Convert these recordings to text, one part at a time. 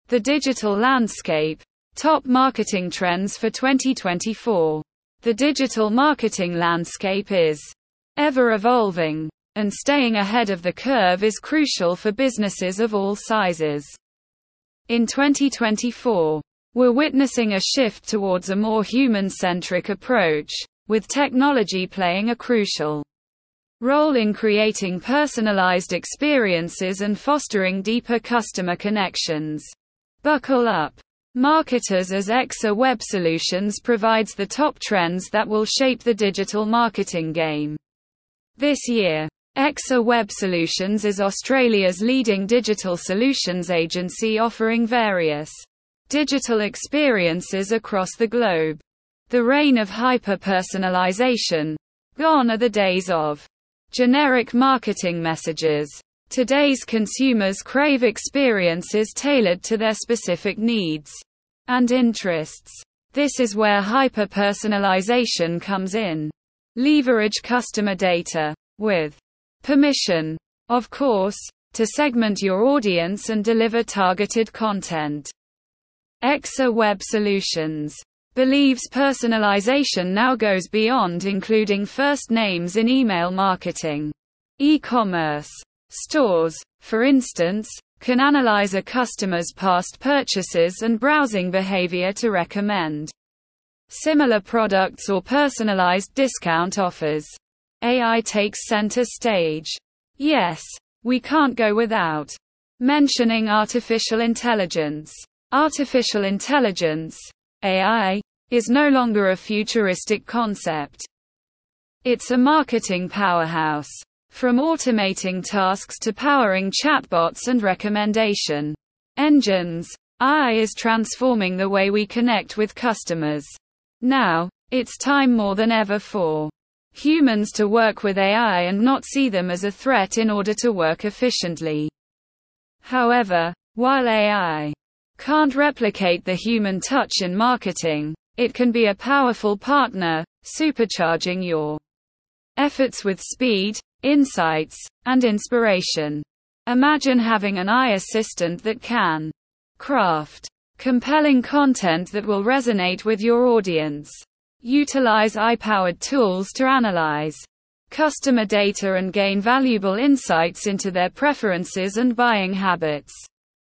The digital landscape. Top marketing trends for 2024. The digital marketing landscape is ever evolving, and staying ahead of the curve is crucial for businesses of all sizes. In 2024, we're witnessing a shift towards a more human-centric approach, with technology playing a crucial role in creating personalized experiences and fostering deeper customer connections. Buckle up, marketers, as Exa Web Solutions provides the top trends that will shape the digital marketing game. This year, Exa Web Solutions is Australia's leading digital solutions agency, offering various digital experiences across the globe. The reign of hyper-personalization. Gone are the days of generic marketing messages. Today's consumers crave experiences tailored to their specific needs and interests. This is where hyper-personalization comes in. Leverage customer data, with permission, of course, to segment your audience and deliver targeted content. Exa Web Solutions believes personalization now goes beyond including first names in email marketing. E-commerce stores, for instance, can analyze a customer's past purchases and browsing behavior to recommend similar products or personalized discount offers. AI takes center stage. Yes, we can't go without mentioning artificial intelligence. Artificial intelligence, AI, is no longer a futuristic concept. It's a marketing powerhouse. From automating tasks to powering chatbots and recommendation engines, AI is transforming the way we connect with customers. Now, it's time more than ever for humans to work with AI and not see them as a threat in order to work efficiently. However, while AI can't replicate the human touch in marketing, it can be a powerful partner, supercharging your efforts with speed, insights, and inspiration. Imagine having an AI assistant that can craft compelling content that will resonate with your audience. Utilize AI-powered tools to analyze customer data and gain valuable insights into their preferences and buying habits.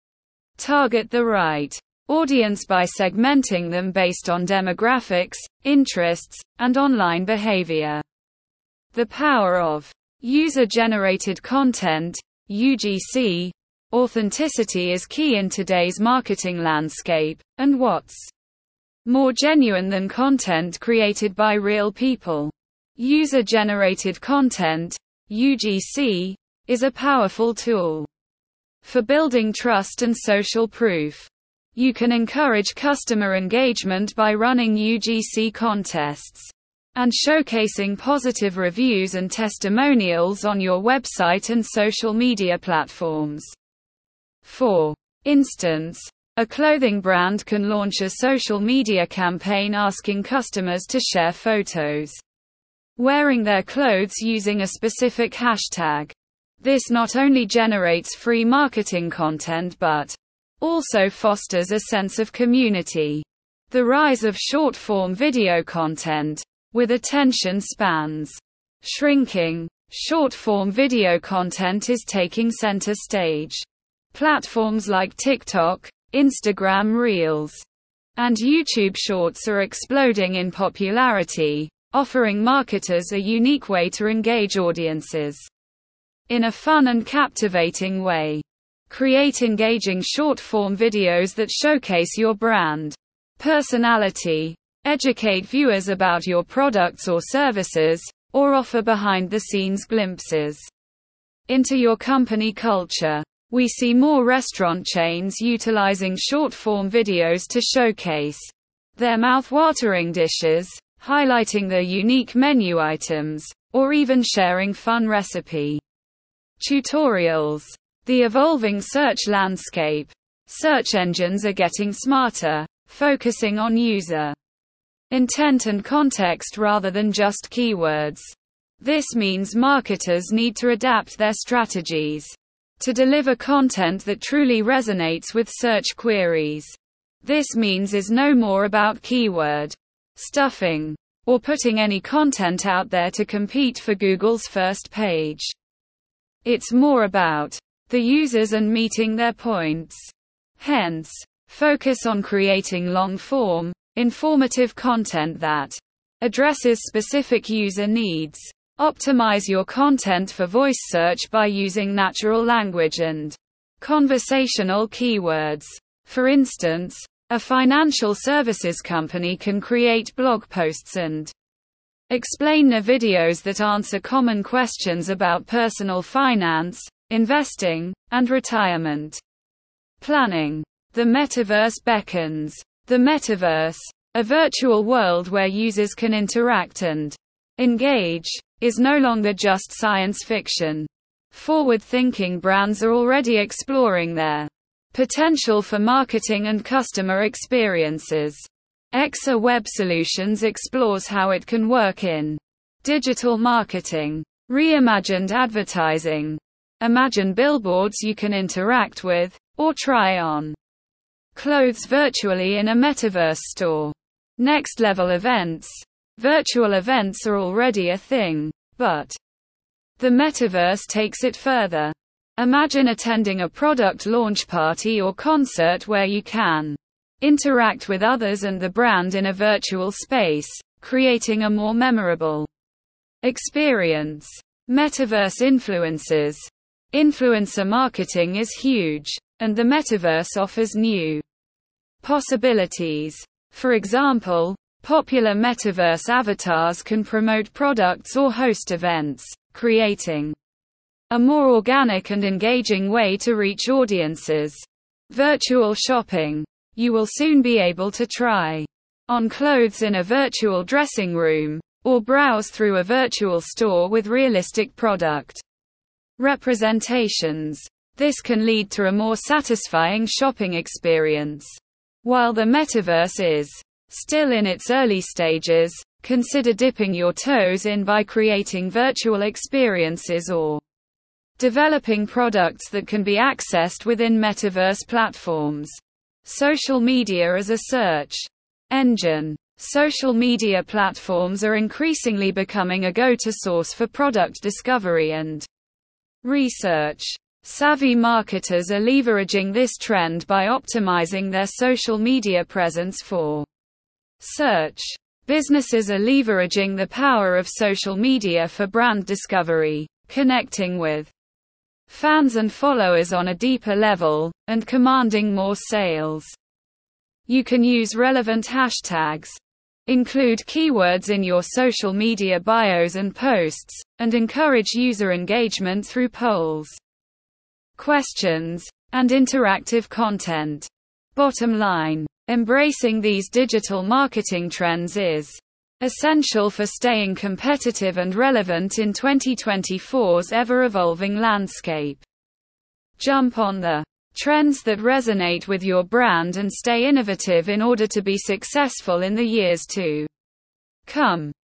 Target the right audience by segmenting them based on demographics, interests, and online behavior. The power of user-generated content, UGC, authenticity is key in today's marketing landscape, and what's more genuine than content created by real people? User-generated content, UGC, is a powerful tool for building trust and social proof. You can encourage customer engagement by running UGC contests and showcasing positive reviews and testimonials on your website and social media platforms. For instance, a clothing brand can launch a social media campaign asking customers to share photos wearing their clothes using a specific hashtag. This not only generates free marketing content but also fosters a sense of community. The rise of short-form video content, with attention spans shrinking, short-form video content is taking center stage. Platforms like TikTok, Instagram Reels, and YouTube Shorts are exploding in popularity, offering marketers a unique way to engage audiences in a fun and captivating way. Create engaging short-form videos that showcase your brand personality, educate viewers about your products or services, or offer behind-the-scenes glimpses into your company culture. We see more restaurant chains utilizing short-form videos to showcase their mouth-watering dishes, highlighting their unique menu items, or even sharing fun recipe tutorials. The evolving search landscape. Search engines are getting smarter, focusing on user intent and context rather than just keywords. This means marketers need to adapt their strategies to deliver content that truly resonates with search queries. This means is no more about keyword stuffing or putting any content out there to compete for Google's first page. It's more about the users and meeting their points. Hence, focus on creating long-form, informative content that addresses specific user needs. Optimize your content for voice search by using natural language and conversational keywords. For instance, a financial services company can create blog posts and explain their videos that answer common questions about personal finance, investing, and retirement planning. The metaverse beckons. The metaverse, a virtual world where users can interact and engage, is no longer just science fiction. Forward-thinking brands are already exploring their potential for marketing and customer experiences. Exa Web Solutions explores how it can work in digital marketing, reimagined advertising. Imagine billboards you can interact with, or try on clothes virtually in a metaverse store. Next level events. Virtual events are already a thing, but the metaverse takes it further. Imagine attending a product launch party or concert where you can interact with others and the brand in a virtual space, creating a more memorable experience. Metaverse influencers. Influencer marketing is huge, and the metaverse offers new possibilities. For example, popular metaverse avatars can promote products or host events, creating a more organic and engaging way to reach audiences. Virtual shopping. You will soon be able to try on clothes in a virtual dressing room, or browse through a virtual store with realistic product representations. This can lead to a more satisfying shopping experience. While the metaverse is still in its early stages, consider dipping your toes in by creating virtual experiences or developing products that can be accessed within metaverse platforms. Social media as a search engine. Social media platforms are increasingly becoming a go-to source for product discovery and research. Savvy marketers are leveraging this trend by optimizing their social media presence for search. Businesses are leveraging the power of social media for brand discovery, connecting with fans and followers on a deeper level, and commanding more sales. You can use relevant hashtags, include keywords in your social media bios and posts, and encourage user engagement through polls, questions, and interactive content. Bottom line, embracing these digital marketing trends is essential for staying competitive and relevant in 2024's ever-evolving landscape. Jump on the trends that resonate with your brand and stay innovative in order to be successful in the years to come.